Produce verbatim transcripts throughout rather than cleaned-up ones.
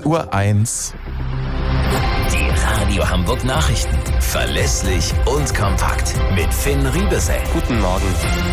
Uhr eins. Die Radio Hamburg Nachrichten. Verlässlich und kompakt. Mit Finn Riebesell. Guten Morgen.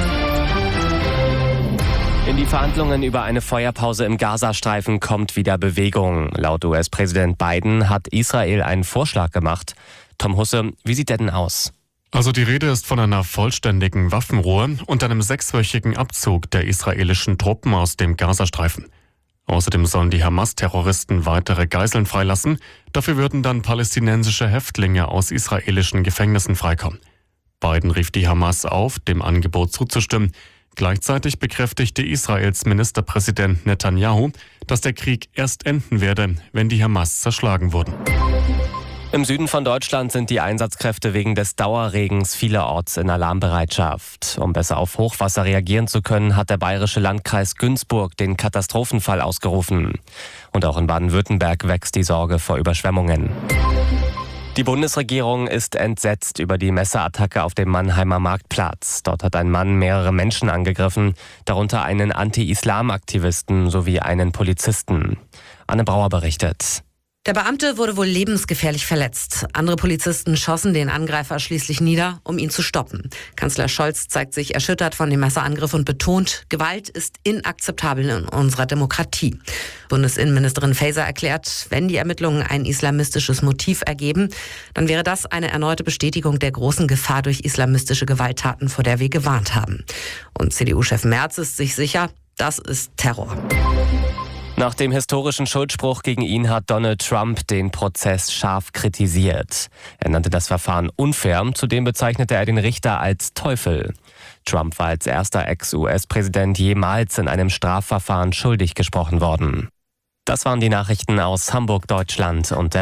In die Verhandlungen über eine Feuerpause im Gazastreifen kommt wieder Bewegung. Laut U S-Präsident Biden hat Israel einen Vorschlag gemacht. Tom Husse, wie sieht der denn aus? Also die Rede ist von einer vollständigen Waffenruhe und einem sechswöchigen Abzug der israelischen Truppen aus dem Gazastreifen. Außerdem sollen die Hamas-Terroristen weitere Geiseln freilassen. Dafür würden dann palästinensische Häftlinge aus israelischen Gefängnissen freikommen. Biden rief die Hamas auf, dem Angebot zuzustimmen. Gleichzeitig bekräftigte Israels Ministerpräsident Netanyahu, dass der Krieg erst enden werde, wenn die Hamas zerschlagen wurden. Im Süden von Deutschland sind die Einsatzkräfte wegen des Dauerregens vielerorts in Alarmbereitschaft. Um besser auf Hochwasser reagieren zu können, hat der bayerische Landkreis Günzburg den Katastrophenfall ausgerufen. Und auch in Baden-Württemberg wächst die Sorge vor Überschwemmungen. Die Bundesregierung ist entsetzt über die Messerattacke auf dem Mannheimer Marktplatz. Dort hat ein Mann mehrere Menschen angegriffen, darunter einen Anti-Islam-Aktivisten sowie einen Polizisten. Anne Brauer berichtet. Der Beamte wurde wohl lebensgefährlich verletzt. Andere Polizisten schossen den Angreifer schließlich nieder, um ihn zu stoppen. Kanzler Scholz zeigt sich erschüttert von dem Messerangriff und betont, Gewalt ist inakzeptabel in unserer Demokratie. Bundesinnenministerin Faeser erklärt, wenn die Ermittlungen ein islamistisches Motiv ergeben, dann wäre das eine erneute Bestätigung der großen Gefahr durch islamistische Gewalttaten, vor der wir gewarnt haben. Und C D U-Chef Merz ist sich sicher, das ist Terror. Nach dem historischen Schuldspruch gegen ihn hat Donald Trump den Prozess scharf kritisiert. Er nannte das Verfahren unfair, zudem bezeichnete er den Richter als Teufel. Trump war als erster Ex-U S-Präsident jemals in einem Strafverfahren schuldig gesprochen worden. Das waren die Nachrichten aus Hamburg, Deutschland und der